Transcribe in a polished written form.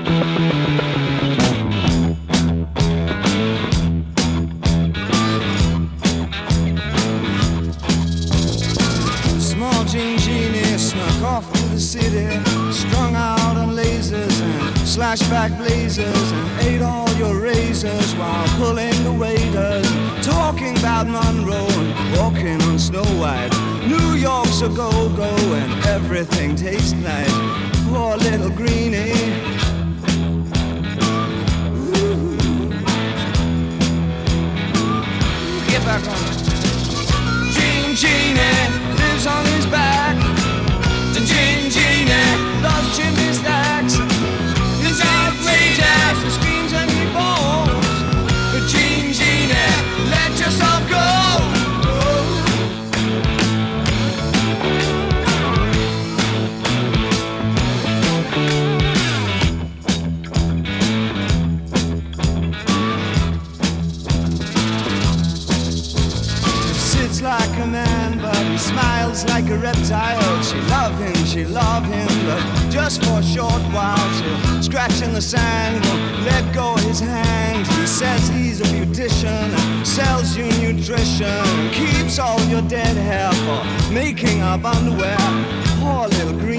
Small Jean Genie snuck off to the city, strung out on lasers and slashback blazers, and ate all your razors while pulling the waiters, talking about Monroe and walking on Snow White. New York's a go-go and everything tastes nice. Poor little greenie. Ooh. Get back on it. Jean Genie lives on his back. The Jean Genie loves chimney stacks. His outrageous, he screams and he bawls. The Jean Genie, let yourself go. Sits like a man, but he smiles like a reptile. She love him, but just for a short while. She'll scratch in the sand, won't let go of his hand. He says he's a beautician, sells you nutrition, keeps all your dead hair for making up underwear. Poor little green.